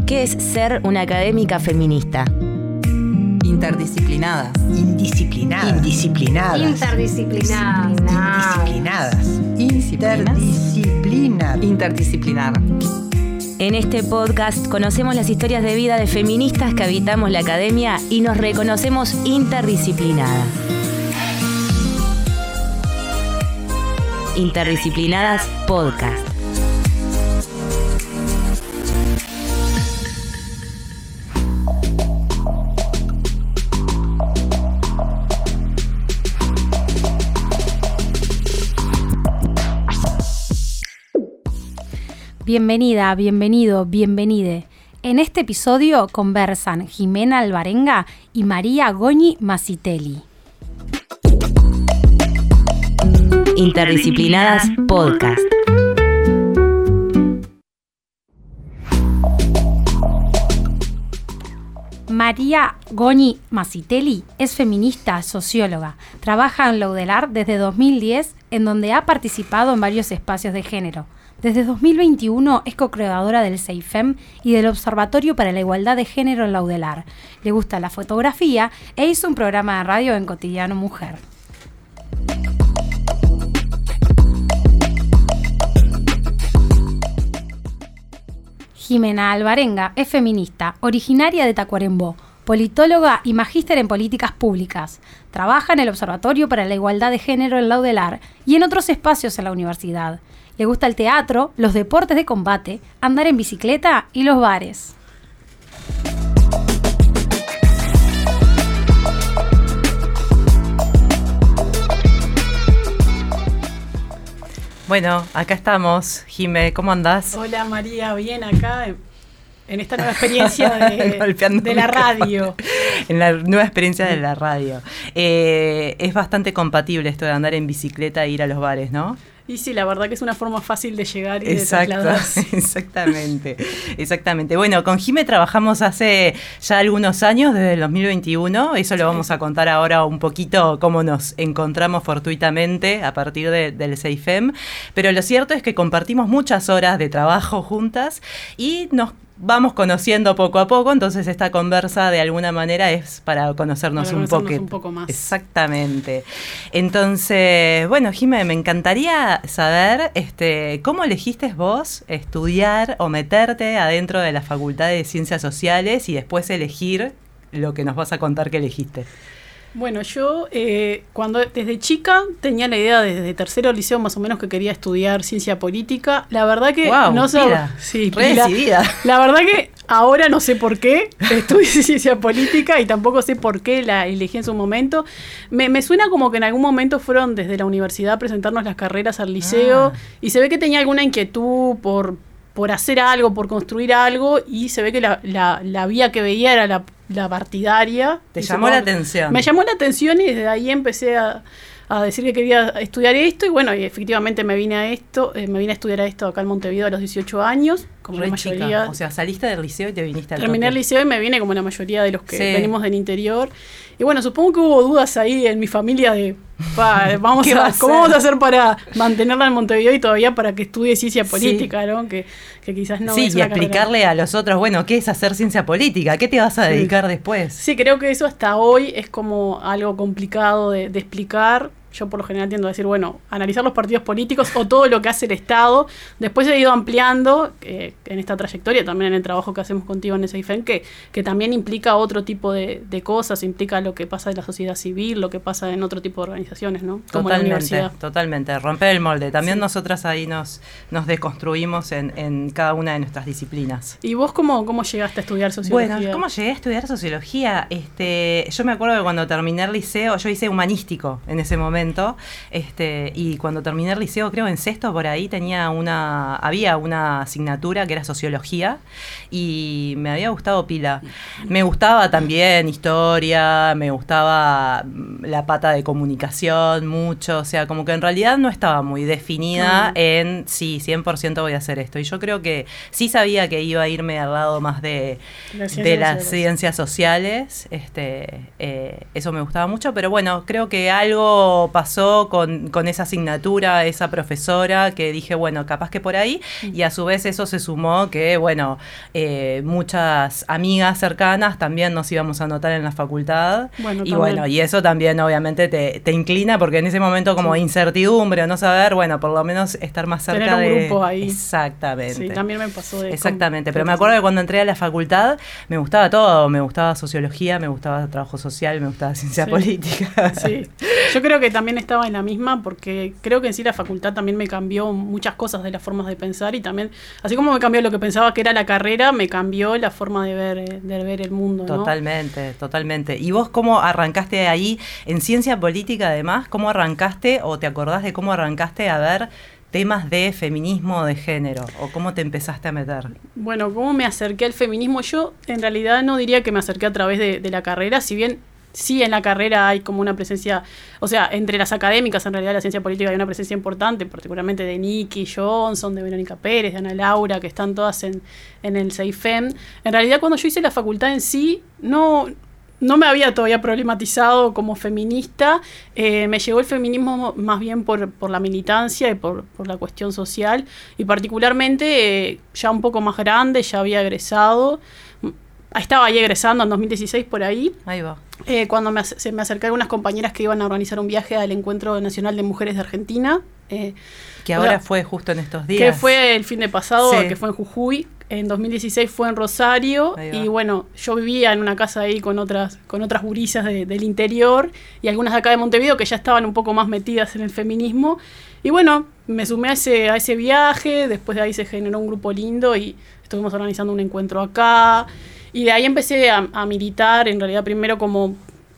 ¿Qué es ser una académica feminista? Interdisciplinadas. Indisciplinadas. Indisciplinadas. Interdisciplinadas. Interdisciplinadas. Interdisciplinar. En este podcast conocemos las historias de vida de feministas que habitamos la academia y nos reconocemos interdisciplinadas. Interdisciplinadas Podcast. Bienvenida, bienvenido, bienvenide. En este episodio conversan Jimena Alvarenga y María Goñi Masitelli. Interdisciplinadas Podcast. María Goñi Masitelli es feminista, socióloga. Trabaja en la UDELAR desde 2010, en donde ha participado en varios espacios de género. Desde 2021 es co-creadora del CEIFEM y del Observatorio para la Igualdad de Género en la UDELAR. Le gusta la fotografía e hizo un programa de radio en Cotidiano Mujer. Jimena Alvarenga es feminista, originaria de Tacuarembó, politóloga y magíster en políticas públicas. Trabaja en el Observatorio para la Igualdad de Género en la UDELAR y en otros espacios en la universidad. Le gusta el teatro, los deportes de combate, andar en bicicleta y los bares. Bueno, acá estamos. Jime, ¿cómo andás? Hola María, bien acá en esta nueva experiencia de la radio. En la nueva experiencia de la radio. Es bastante compatible esto de andar en bicicleta e ir a los bares, ¿no? Y sí, la verdad que es una forma fácil de llegar y de trasladarse. Exactamente. Bueno, con Jime trabajamos hace ya algunos años, desde el 2021. Eso lo vamos a contar ahora un poquito, cómo nos encontramos fortuitamente a partir del CEIFEM. Pero lo cierto es que compartimos muchas horas de trabajo juntas y nos vamos conociendo poco a poco, entonces esta conversa de alguna manera es para conocernos un poco más. Exactamente. Entonces, bueno, Jimé, me encantaría saber cómo elegiste vos estudiar o meterte adentro de la Facultad de Ciencias Sociales y después elegir lo que nos vas a contar que elegiste. Bueno, yo cuando desde chica tenía la idea desde tercero liceo más o menos que quería estudiar ciencia política. La verdad que no sé, decidida. La verdad que ahora no sé por qué estudié ciencia política y tampoco sé por qué la elegí en su momento. Me suena como que en algún momento fueron desde la universidad a presentarnos las carreras al liceo y se ve que tenía alguna inquietud por hacer algo, por construir algo, y se ve que la vía que veía era la partidaria. ¿Te llamó la atención? Me llamó la atención y desde ahí empecé a decir que quería estudiar esto, y bueno, y efectivamente me vine a estudiar a esto acá en Montevideo a los 18 años, como la mayoría. Chica. O sea, saliste del liceo y te viniste al Terminé el liceo y me vine como la mayoría de los que venimos del interior. Y bueno, supongo que hubo dudas ahí en mi familia de ¿cómo vamos a hacer para mantenerla en Montevideo y todavía para que estudie ciencia política, ¿no? Que quizás no es y explicarle a los otros, bueno, ¿qué es hacer ciencia política? ¿Qué te vas a dedicar después? Sí, creo que eso hasta hoy es como algo complicado de explicar. Yo por lo general tiendo a decir, bueno, analizar los partidos políticos o todo lo que hace el Estado. Después he ido ampliando en esta trayectoria, también en el trabajo que hacemos contigo en CEIFEM, que también implica otro tipo de cosas, implica lo que pasa en la sociedad civil, lo que pasa en otro tipo de organizaciones, ¿no? Como la universidad. Totalmente, romper el molde. También nosotras ahí nos desconstruimos en cada una de nuestras disciplinas. ¿Y vos cómo llegaste a estudiar sociología? Bueno, ¿cómo llegué a estudiar sociología? Yo me acuerdo que cuando terminé el liceo, yo hice humanístico en ese momento. Y cuando terminé el liceo, creo en sexto por ahí, había una asignatura que era sociología y me había gustado pila. Me gustaba también historia, me gustaba la pata de comunicación mucho, o sea, como que en realidad no estaba muy definida en sí, 100% voy a hacer esto. Y yo creo que sí sabía que iba a irme al lado más de las ciencias sociales, eso me gustaba mucho, pero bueno, creo que algo algo pasó con esa asignatura, esa profesora, que dije, bueno, capaz que por ahí, y a su vez eso se sumó que, bueno, muchas amigas cercanas también nos íbamos a anotar en la facultad, y eso también obviamente te inclina, porque en ese momento como incertidumbre o no saber, bueno, por lo menos estar más cerca tener un grupo ahí. Exactamente. Sí, también me pasó de... Exactamente, pero me acuerdo que cuando entré a la facultad me gustaba todo, me gustaba sociología, me gustaba trabajo social, me gustaba ciencia política. Sí, yo creo que también estaba en la misma, porque creo que en sí la facultad también me cambió muchas cosas de las formas de pensar, y también, así como me cambió lo que pensaba que era la carrera, me cambió la forma de ver el mundo, ¿no? Totalmente. ¿Y vos cómo arrancaste ahí en ciencia política además? ¿Cómo arrancaste o te acordás de cómo arrancaste a ver temas de feminismo, de género, o cómo te empezaste a meter? Bueno, ¿cómo me acerqué al feminismo? Yo en realidad no diría que me acerqué a través de la carrera, si bien sí en la carrera hay como una presencia, o sea, entre las académicas en realidad la ciencia política hay una presencia importante, particularmente de Nikki Johnson, de Verónica Pérez, de Ana Laura, que están todas en el CEIFEM. En realidad cuando yo hice la facultad en sí, no me había todavía problematizado como feminista, me llegó el feminismo más bien por la militancia y por la cuestión social, y particularmente ya un poco más grande, ya había egresado, estaba ahí egresando en 2016 por ahí. Ahí va. Cuando se me acercaron unas compañeras que iban a organizar un viaje al Encuentro Nacional de Mujeres de Argentina. Que ahora fue justo en estos días. Que fue el fin de pasado, que fue en Jujuy. En 2016 fue en Rosario, y bueno, yo vivía en una casa ahí con otras gurisas del interior, y algunas de acá de Montevideo que ya estaban un poco más metidas en el feminismo. Y bueno, me sumé a ese viaje, después de ahí se generó un grupo lindo y estuvimos organizando un encuentro acá. Y de ahí empecé a militar, en realidad primero como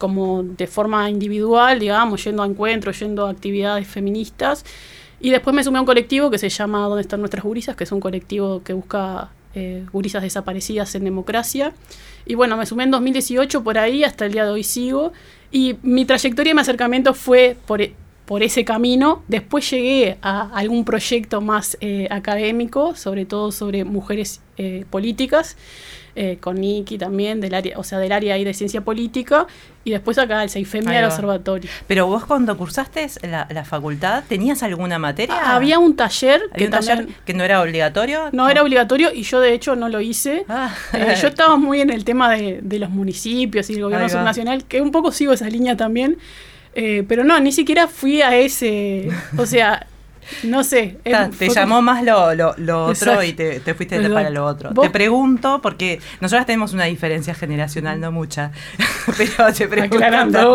de forma individual, digamos, yendo a encuentros, yendo a actividades feministas. Y después me sumé a un colectivo que se llama ¿Dónde están nuestras gurisas?, que es un colectivo que busca gurisas desaparecidas en democracia. Y bueno, me sumé en 2018 por ahí, hasta el día de hoy sigo. Y mi trayectoria y mi acercamiento fue por ese camino. Después llegué a algún proyecto más académico, sobre todo sobre mujeres políticas, con Nikki también, del área ahí de ciencia política, y después acá el CEIFEM y el observatorio. Pero vos cuando cursaste la facultad, ¿tenías alguna materia? Había un taller que no era obligatorio. No era obligatorio, y yo de hecho no lo hice. Yo estaba muy en el tema de los municipios y el gobierno subnacional, que un poco sigo esa línea también, pero no, ni siquiera fui a ese, o sea... No sé. Te llamó más lo otro y te fuiste para lo otro. ¿Vos? Te pregunto, porque nosotras tenemos una diferencia generacional, no mucha, pero te pregunto aclarando,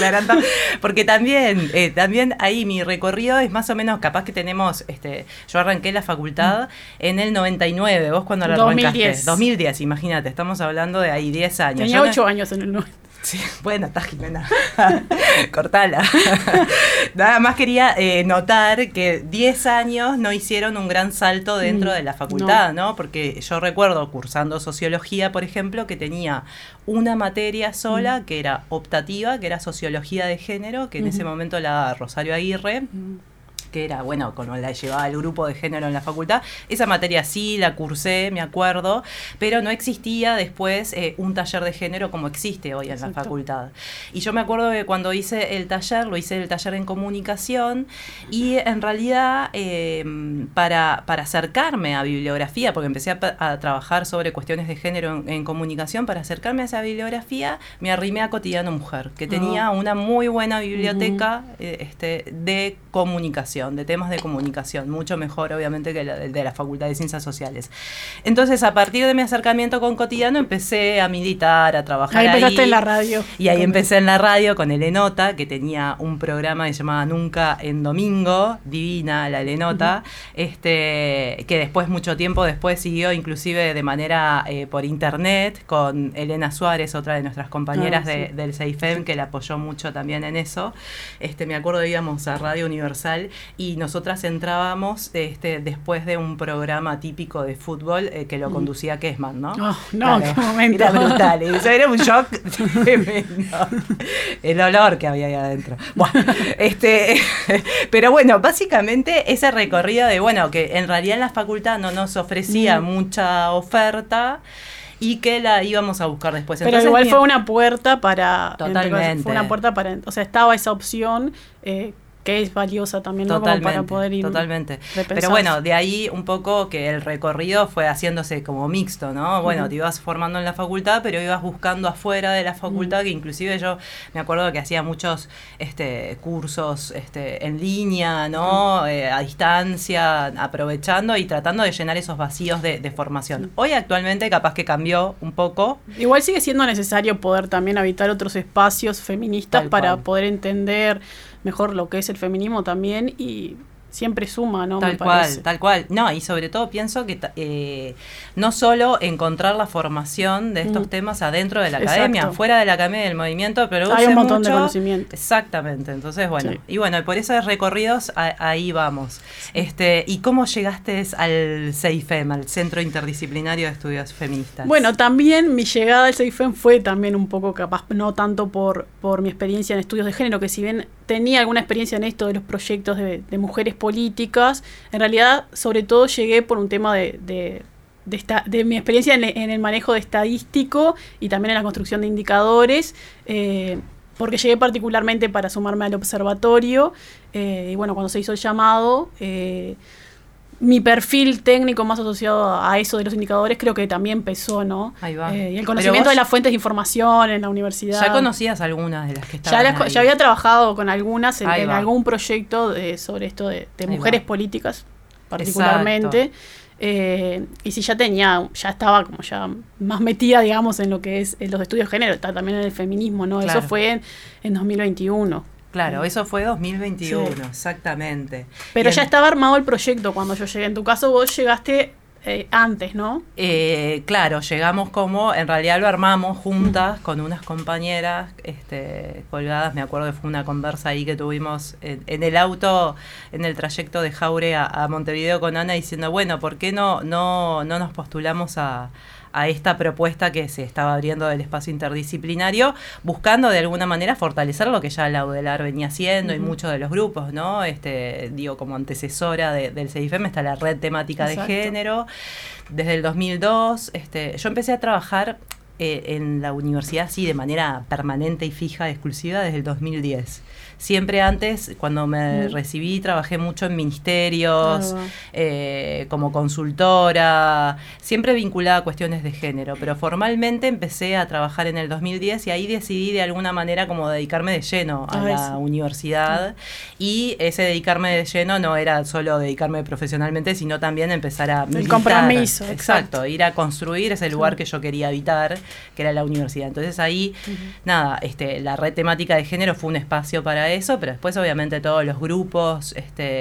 porque también ahí mi recorrido es más o menos, capaz que tenemos, yo arranqué la facultad en el 99, vos cuando la arrancaste. 2010, imagínate, estamos hablando de ahí 10 años. Tenía 8 años en el 90. Sí, bueno, está Jimena. Cortala. Nada más quería notar que 10 años no hicieron un gran salto dentro de la facultad, ¿no? Porque yo recuerdo cursando sociología, por ejemplo, que tenía una materia sola que era optativa, que era sociología de género, que en ese momento la daba Rosario Aguirre. Que era, bueno, como la llevaba el grupo de género en la facultad. Esa materia sí la cursé, me acuerdo, pero no existía después un taller de género como existe hoy en la facultad. Y yo me acuerdo que cuando hice el taller, lo hice el taller en comunicación, y en realidad para acercarme a bibliografía, porque empecé a trabajar sobre cuestiones de género en comunicación, para acercarme a esa bibliografía, me arrimé a Cotidiano Mujer, que tenía una muy buena biblioteca de comunicación, de temas de comunicación, mucho mejor obviamente que la de la Facultad de Ciencias Sociales. Entonces, a partir de mi acercamiento con Cotidiano, empecé a militar, a trabajar ahí. Ahí empezaste en la radio. Y ahí empecé en la radio con Elenota, que tenía un programa que se llamaba Nunca en Domingo, divina la Elenota, que después, mucho tiempo después, siguió inclusive de manera por internet, con Elena Suárez, otra de nuestras compañeras del CEIFEM, que la apoyó mucho también en eso. Me acuerdo que íbamos a Radio Universal y nosotras entrábamos después de un programa típico de fútbol que lo conducía Kessman, ¿no? Oh, no, claro, qué momento. Era brutal. Eso era un shock tremendo. El olor que había ahí adentro. Bueno, pero bueno, básicamente ese recorrido de, bueno, que en realidad en la facultad no nos ofrecía mucha oferta. y que la íbamos a buscar después. Pero entonces, igual fue una puerta para... Totalmente. Fue una puerta para... O sea, estaba esa opción que es valiosa también, ¿no? Como para poder ir... Totalmente. Repensarse. Pero bueno, de ahí un poco que el recorrido fue haciéndose como mixto, ¿no? Bueno, te ibas formando en la facultad, pero ibas buscando afuera de la facultad, que inclusive yo me acuerdo que hacía muchos cursos en línea, ¿no? A distancia, aprovechando y tratando de llenar esos vacíos de formación. Hoy actualmente capaz que cambió un poco. Igual sigue siendo necesario poder también habitar otros espacios feministas para poder entender mejor lo que es el feminismo también, y siempre suma, ¿no? Tal cual. No, y sobre todo pienso que no solo encontrar la formación de estos temas adentro de la academia, fuera de la academia del movimiento, pero hay un montón de conocimiento. Exactamente, entonces bueno, y bueno, por esos recorridos ahí vamos. ¿Y cómo llegaste al CEIFEM, al Centro Interdisciplinario de Estudios Feministas? Bueno, también mi llegada al CEIFEM fue también un poco capaz, no tanto por mi experiencia en estudios de género, que si bien tenía alguna experiencia en esto de los proyectos de mujeres políticas, en realidad sobre todo llegué por un tema de mi experiencia en el manejo de estadístico y también en la construcción de indicadores, porque llegué particularmente para sumarme al observatorio, y bueno, cuando se hizo el llamado, mi perfil técnico más asociado a eso de los indicadores creo que también pesó, ¿no? Ahí va. Y el conocimiento de las fuentes de información en la universidad. ¿Ya conocías algunas de las que estaban ahí? Ya había trabajado con algunas en algún proyecto sobre esto de mujeres políticas, particularmente. Y sí, ya estaba como ya más metida, digamos, en lo que es en los estudios de género, también en el feminismo, ¿no? Claro. Eso fue en 2021. Claro, eso fue 2021, exactamente. Pero ya estaba armado el proyecto cuando yo llegué. En tu caso vos llegaste antes, ¿no? Claro, llegamos en realidad lo armamos juntas con unas compañeras colgadas. Me acuerdo que fue una conversa ahí que tuvimos en el auto, en el trayecto de Jaure a Montevideo con Ana, diciendo, bueno, ¿por qué no nos postulamos a esta propuesta que se estaba abriendo del espacio interdisciplinario, buscando de alguna manera fortalecer lo que ya la UDELAR venía haciendo y muchos de los grupos, ¿no? Como antecesora del CEIFEM está la red temática de género. Desde el 2002, yo empecé a trabajar en la universidad así de manera permanente y fija, exclusiva, desde el 2010. Siempre antes, cuando me recibí, trabajé mucho en ministerios, como consultora, siempre vinculada a cuestiones de género, pero formalmente empecé a trabajar en el 2010 y ahí decidí de alguna manera como dedicarme de lleno a la universidad, y ese dedicarme de lleno no era solo dedicarme profesionalmente, sino también empezar a militar. El compromiso. Exacto, ir a construir ese lugar que yo quería habitar, que era la universidad. Entonces ahí, la red temática de género fue un espacio para eso, pero después obviamente todos los grupos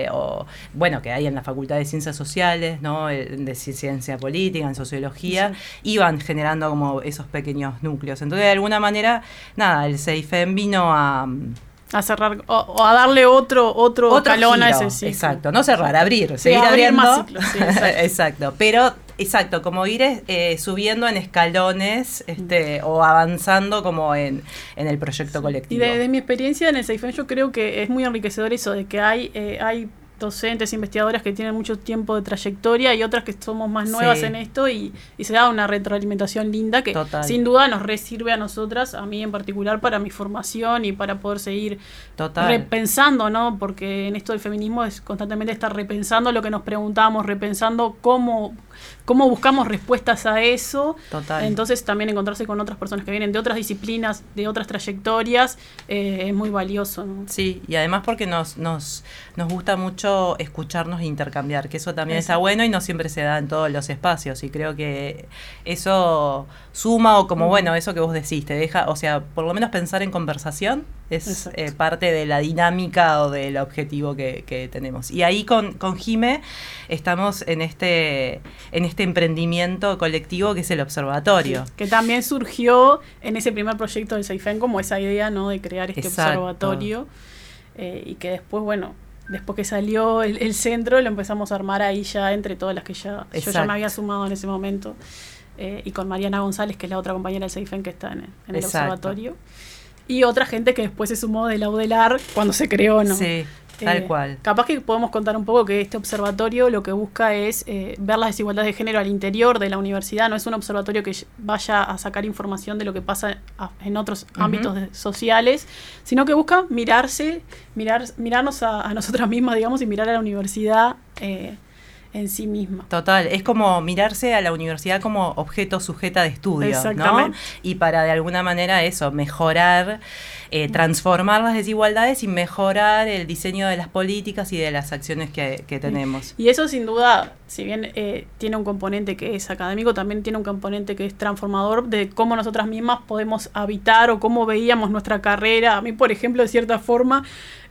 que hay en la Facultad de Ciencias Sociales, ¿no? De Ciencia Política, en Sociología, iban generando como esos pequeños núcleos. Entonces de alguna manera, el CEIFEM vino a cerrar o a darle otro escalón a ese ciclo. Exacto, no cerrar, seguir abrir abriendo más ciclos. Sí, exacto, pero como ir subiendo en escalones o avanzando como en el proyecto colectivo. Y de mi experiencia en el CEIFEM, yo creo que es muy enriquecedor eso de que hay docentes, investigadoras que tienen mucho tiempo de trayectoria y otras que somos más nuevas en esto, y se da una retroalimentación linda que sin duda nos sirve a nosotras, a mí en particular, para mi formación y para poder seguir repensando, ¿no? Porque en esto del feminismo es constantemente estar repensando lo que nos preguntamos, repensando cómo buscamos respuestas a eso. Entonces también encontrarse con otras personas que vienen de otras disciplinas, de otras trayectorias, es muy valioso, ¿no? Sí, y además porque nos gusta mucho escucharnos e intercambiar, que eso también está bueno y no siempre se da en todos los espacios, y creo que eso suma, o como eso que vos decís, te deja, o sea, por lo menos pensar en conversación es parte de la dinámica o del objetivo que tenemos. Y ahí con Jime estamos en este emprendimiento colectivo que es el observatorio. Sí, que también surgió en ese primer proyecto del CEIFEM como esa idea, ¿no? De crear este observatorio, y que después, después que salió el centro, lo empezamos a armar ahí ya entre todas las que yo ya me había sumado en ese momento, y con Mariana González, que es la otra compañera del CEIFEM que está en el observatorio, y otra gente que después se sumó de la UDELAR cuando se creó, ¿no? Sí. Tal cual. Capaz que podemos contar un poco que este observatorio lo que busca es ver las desigualdades de género al interior de la universidad. No es un observatorio que vaya a sacar información de lo que pasa en otros ámbitos sociales, sino que busca mirarnos a nosotras mismas, digamos, y mirar a la universidad en sí misma. Total, es como mirarse a la universidad como objeto sujeta de estudio, exactamente, ¿no? Y para de alguna manera eso, mejorar, transformar las desigualdades y mejorar el diseño de las políticas y de las acciones que tenemos. Y eso sin duda, si bien tiene un componente que es académico, también tiene un componente que es transformador de cómo nosotras mismas podemos habitar o cómo veíamos nuestra carrera. A mí, por ejemplo, de cierta forma,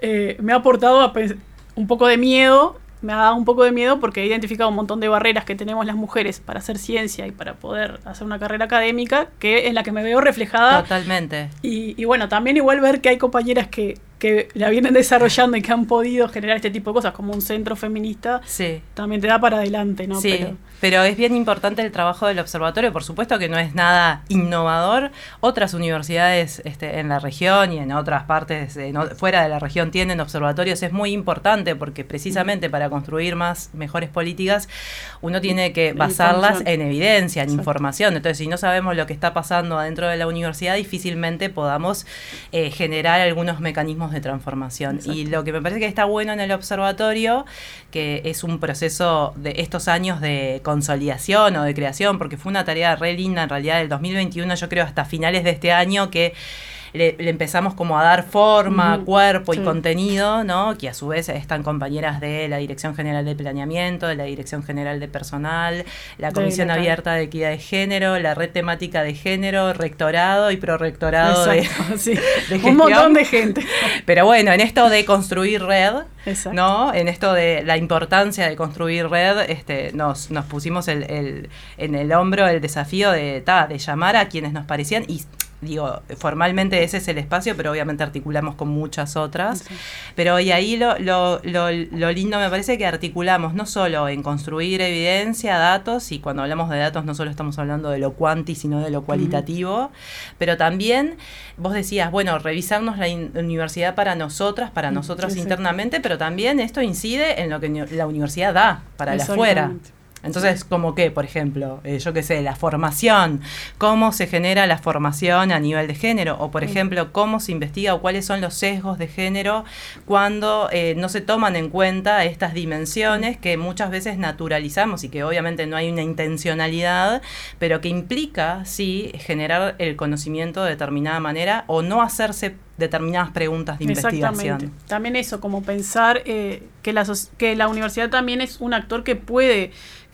me ha aportado un poco de miedo. Me ha dado un poco de miedo porque he identificado un montón de barreras que tenemos las mujeres para hacer ciencia y para poder hacer una carrera académica, que en la que me veo reflejada. Totalmente. Y bueno, también igual ver que hay compañeras que la vienen desarrollando y que han podido generar este tipo de cosas, como un centro feminista, sí, también te da para adelante, ¿no? Sí, pero es bien importante el trabajo del observatorio. Por supuesto que no es nada innovador. Otras universidades en la región y en otras partes fuera de la región tienen observatorios. Es muy importante porque precisamente para construir mejores políticas uno tiene que basarlas en evidencia, en información. Entonces, si no sabemos lo que está pasando adentro de la universidad, difícilmente podamos generar algunos mecanismos de transformación. Exacto. Y lo que me parece que está bueno en el observatorio, que es un proceso de estos años de consolidación o de creación, porque fue una tarea re linda en realidad del 2021, yo creo hasta finales de este año, que le empezamos como a dar forma, cuerpo y contenido, ¿no? Que a su vez están compañeras de la Dirección General de Planeamiento, de la Dirección General de Personal, la Comisión Abierta de Equidad de Género, la Red Temática de Género, Rectorado y Prorectorado de gestión. Un montón de gente. Pero bueno, en esto de construir red, ¿no? En esto de la importancia de construir red, nos pusimos en el hombro el desafío de llamar a quienes nos parecían y digo, formalmente ese es el espacio, pero obviamente articulamos con muchas otras. Sí. Pero y ahí lo lindo me parece que articulamos no solo en construir evidencia, datos, y cuando hablamos de datos no solo estamos hablando de lo cuanti, sino de lo cualitativo, pero también vos decías, bueno, revisarnos la universidad para nosotras internamente, pero también esto incide en lo que la universidad da para la afuera. Entonces, como que, por ejemplo, yo qué sé, la formación, cómo se genera la formación a nivel de género, o por ejemplo, cómo se investiga o cuáles son los sesgos de género cuando no se toman en cuenta estas dimensiones que muchas veces naturalizamos y que obviamente no hay una intencionalidad, pero que implica, sí, generar el conocimiento de determinada manera o no hacerse determinadas preguntas de investigación. También eso, como pensar que la universidad también es un actor que puede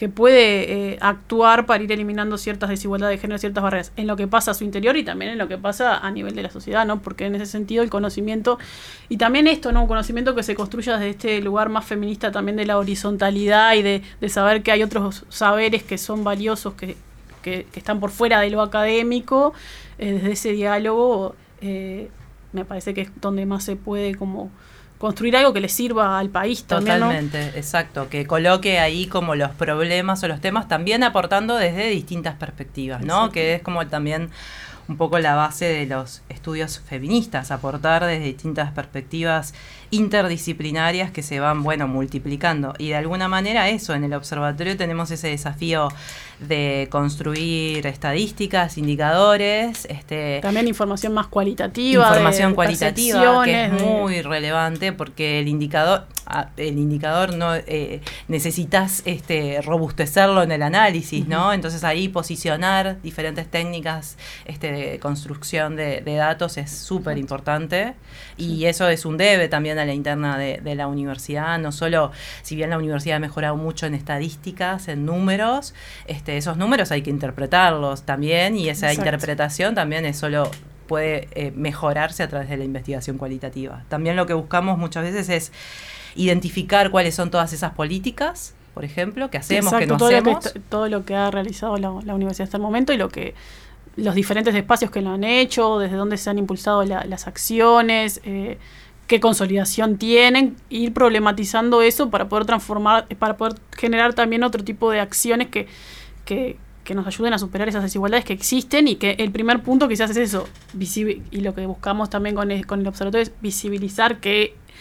actuar para ir eliminando ciertas desigualdades de género, ciertas barreras, en lo que pasa a su interior y también en lo que pasa a nivel de la sociedad, ¿no? Porque en ese sentido el conocimiento, y también esto, ¿no? Un conocimiento que se construya desde este lugar más feminista también de la horizontalidad y de saber que hay otros saberes que son valiosos, que están por fuera de lo académico, desde ese diálogo, me parece que es donde más se puede como construir algo que le sirva al país también. Totalmente, ¿no? Exacto, que coloque ahí como los problemas o los temas, también aportando desde distintas perspectivas, ¿no? Exacto. Que es como también un poco la base de los estudios feministas, aportar desde distintas perspectivas interdisciplinarias que se van, multiplicando. Y de alguna manera eso, en el observatorio tenemos ese desafío de construir estadísticas, indicadores. También información más cualitativa. Información cualitativa, que es muy relevante porque el indicador no necesitas robustecerlo en el análisis, ¿no? Entonces ahí posicionar diferentes técnicas de construcción de datos es súper importante y eso es un debe también a la interna de la universidad. No solo, si bien la universidad ha mejorado mucho en estadísticas, en números, esos números hay que interpretarlos también y esa interpretación también puede mejorarse a través de la investigación cualitativa. También lo que buscamos muchas veces es identificar cuáles son todas esas políticas, por ejemplo, que hacemos, que no hacemos. Todo lo que ha realizado la universidad hasta el momento y los diferentes espacios que lo han hecho, desde dónde se han impulsado las acciones, qué consolidación tienen, ir problematizando eso para poder transformar, para poder generar también otro tipo de acciones que nos ayuden a superar esas desigualdades que existen y que el primer punto quizás es eso, y lo que buscamos también con el observatorio es visibilizar que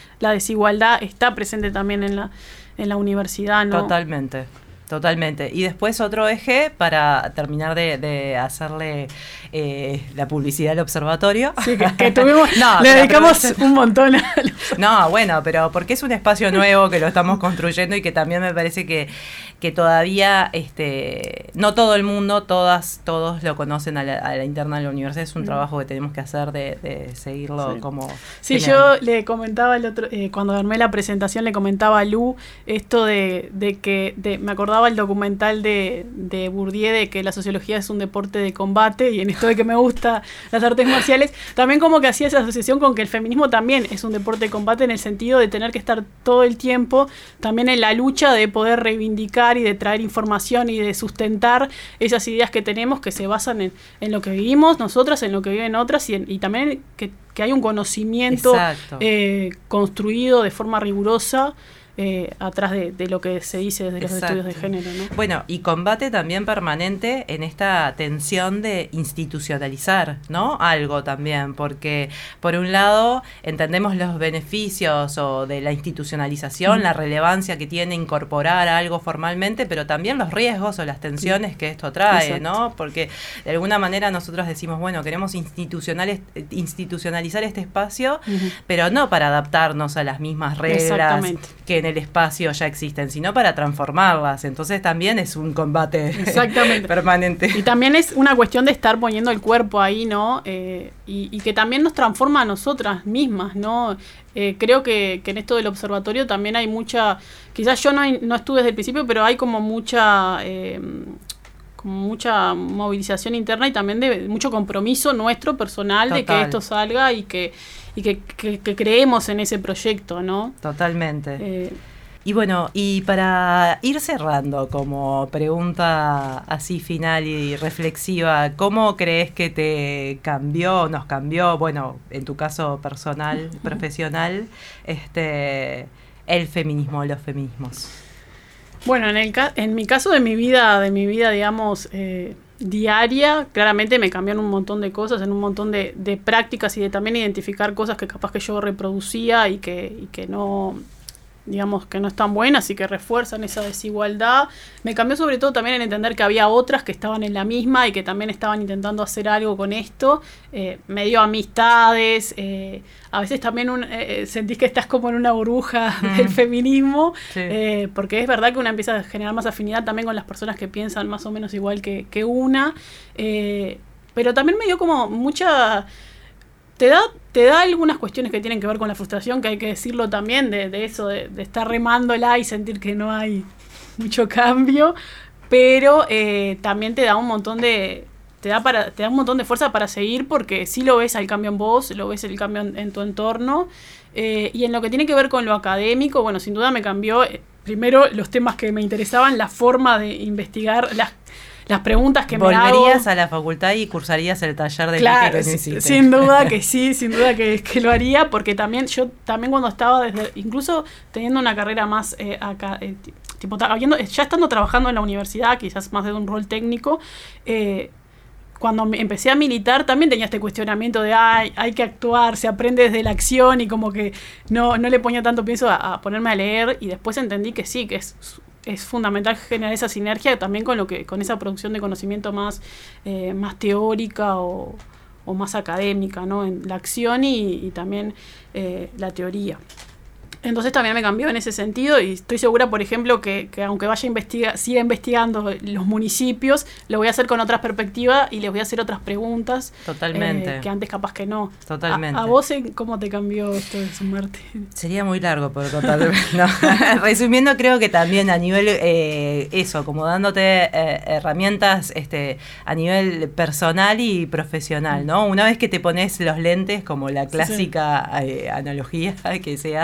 la desigualdad está presente también en la universidad, ¿no? Totalmente. Y después otro eje para terminar de hacerle la publicidad al observatorio. Sí, que tuvimos, le dedicamos un montón. No, bueno, pero porque es un espacio nuevo que lo estamos construyendo y que también me parece que todavía no todo el mundo, todos lo conocen a la interna de la universidad. Es un trabajo que tenemos que hacer de seguirlo como... Sí, yo le comentaba cuando armé la presentación, le comentaba a Lu esto de que me acordaba el documental de Bourdieu de que la sociología es un deporte de combate, y en esto de que me gusta las artes marciales, también como que hacía esa asociación con que el feminismo también es un deporte de combate, en el sentido de tener que estar todo el tiempo también en la lucha de poder reivindicar y de traer información y de sustentar esas ideas que tenemos, que se basan en lo que vivimos nosotras, en lo que viven otras, y también que hay un conocimiento construido de forma rigurosa atrás de lo que se dice desde los estudios de género, ¿no? Bueno, y combate también permanente en esta tensión de institucionalizar, ¿no? Algo también, porque por un lado entendemos los beneficios o de la institucionalización, la relevancia que tiene incorporar algo formalmente, pero también los riesgos o las tensiones que esto trae, ¿no? Porque de alguna manera nosotros decimos, bueno, queremos institucionalizar este espacio, pero no para adaptarnos a las mismas reglas que en el espacio ya existen, sino para transformarlas. Entonces también es un combate permanente. Y también es una cuestión de estar poniendo el cuerpo ahí, ¿no? Y que también nos transforma a nosotras mismas, ¿no? Creo que en esto del observatorio también hay mucha, quizás yo no estuve desde el principio, pero hay como mucha movilización interna y también de mucho compromiso nuestro personal. Total. De que esto salga y que creemos en ese proyecto, ¿no? Totalmente. Y bueno, y para ir cerrando como pregunta así final y reflexiva, ¿cómo crees que nos cambió, bueno, en tu caso personal, profesional, el feminismo, los feminismos? Bueno, en mi caso de mi vida, digamos, diaria, claramente me cambiaron un montón de cosas, en un montón de prácticas, y de también identificar cosas que capaz que yo reproducía y que no, digamos, que no están buenas y que refuerzan esa desigualdad. Me cambió sobre todo también en entender que había otras que estaban en la misma y que también estaban intentando hacer algo con esto. Me dio amistades, a veces también sentís que estás como en una burbuja del feminismo, porque es verdad que una empieza a generar más afinidad también con las personas que piensan más o menos igual que una, pero también me dio como mucha... Te da algunas cuestiones que tienen que ver con la frustración, que hay que decirlo también, de eso, de estar remándola y sentir que no hay mucho cambio, pero también te da un montón de fuerza para seguir, porque sí lo ves al cambio en vos, lo ves el cambio en tu entorno, y en lo que tiene que ver con lo académico, bueno, sin duda me cambió primero los temas que me interesaban, la forma de investigar, las preguntas que me hago. ¿Volverías a la facultad y cursarías el taller de claro, que necesites? Sin duda que sí, sin duda que lo haría, porque también yo cuando estaba incluso teniendo una carrera más acá, ya estando trabajando en la universidad, quizás más de un rol técnico, cuando empecé a militar también tenía este cuestionamiento de hay que actuar, se aprende desde la acción, y como que no le ponía tanto peso a ponerme a leer, y después entendí que sí, que es fundamental generar esa sinergia también con esa producción de conocimiento más teórica o más académica, ¿no? En la acción y también la teoría. Entonces también me cambió en ese sentido, y estoy segura, por ejemplo, que aunque siga investigando los municipios, lo voy a hacer con otras perspectivas y les voy a hacer otras preguntas. Totalmente. Que antes capaz que no. Totalmente. ¿A vos cómo te cambió esto de sumarte? Sería muy largo por contar. No. Resumiendo, creo que también a nivel como dándote herramientas a nivel personal y profesional, ¿no? Una vez que te pones los lentes, como la clásica analogía que se hace,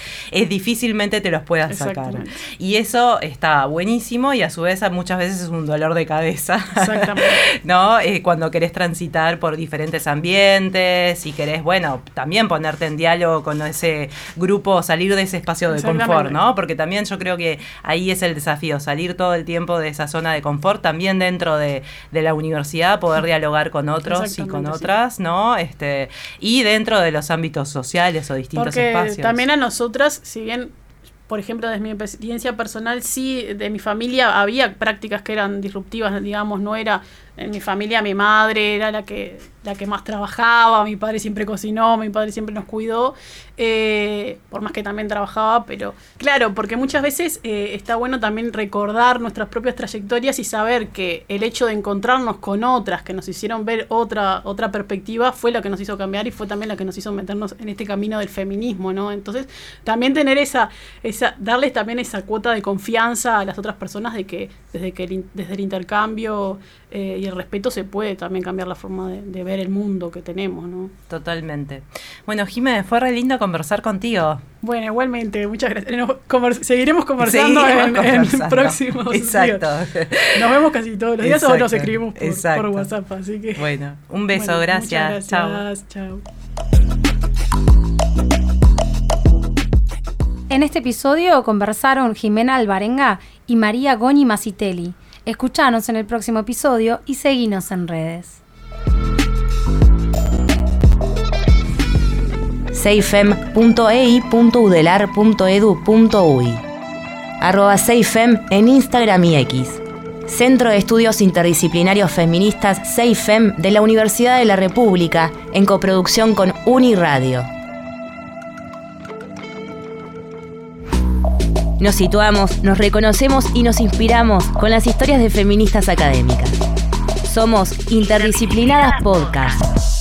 difícilmente te los puedas sacar. Y eso está buenísimo y a su vez muchas veces es un dolor de cabeza. Exactamente. ¿No? Cuando querés transitar por diferentes ambientes y querés, bueno, también ponerte en diálogo con ese grupo, salir de ese espacio de confort, ¿no? Porque también yo creo que ahí es el desafío, salir todo el tiempo de esa zona de confort, también dentro de la universidad, poder dialogar con otros y con otras, ¿no? Y dentro de los ámbitos sociales o distintos espacios. También a nosotras, si bien, por ejemplo, desde mi experiencia personal, sí, de mi familia había prácticas que eran disruptivas, digamos, no era... En mi familia mi madre era la que más trabajaba, mi padre siempre cocinó, mi padre siempre nos cuidó, por más que también trabajaba, pero claro, porque muchas veces está bueno también recordar nuestras propias trayectorias y saber que el hecho de encontrarnos con otras que nos hicieron ver otra perspectiva fue la que nos hizo cambiar y fue también la que nos hizo meternos en este camino del feminismo, ¿no? Entonces, también tener darles también esa cuota de confianza a las otras personas de que desde el intercambio y el respeto se puede también cambiar la forma de ver el mundo que tenemos, ¿no? Totalmente. Bueno, Jimé, fue re lindo conversar contigo. Bueno, igualmente, muchas gracias. Seguiremos conversando en próximos días. Nos vemos casi todos los días o nos escribimos por WhatsApp, así que... Bueno, un beso, gracias. Chao. En este episodio conversaron Jimena Alvarenga y María Goñi Masitelli. Escuchanos en el próximo episodio y seguinos en redes. seifem.ei.udelar.edu.uy @seifem en Instagram y X. Centro de Estudios Interdisciplinarios Feministas Seifem de la Universidad de la República en coproducción con Uniradio. Nos situamos, nos reconocemos y nos inspiramos con las historias de feministas académicas. Somos Interdisciplinadas Podcast.